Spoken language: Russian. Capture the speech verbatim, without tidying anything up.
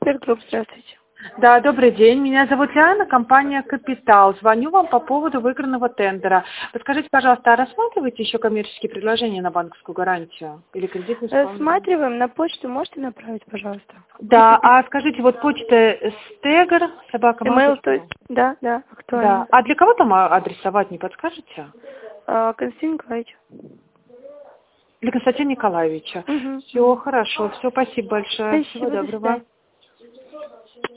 Тегр Групп, здравствуйте. Да, добрый день. Меня зовут Яна, компания «Капитал». Звоню вам по поводу выигранного тендера. Подскажите, пожалуйста, а рассматриваете еще коммерческие предложения на банковскую гарантию или кредитный исполнитель? Рассматриваем. На почту можете направить, пожалуйста? Да, а скажите, вот почта стегр, собака Email, то Малтус. есть, да, да, Да. актуально. А для кого там адресовать, не подскажете? А, Константин Николаевич. Для Константина Николаевича. Угу. Все, хорошо. Все, спасибо большое. Всего Спасибо, до доброго. свидания.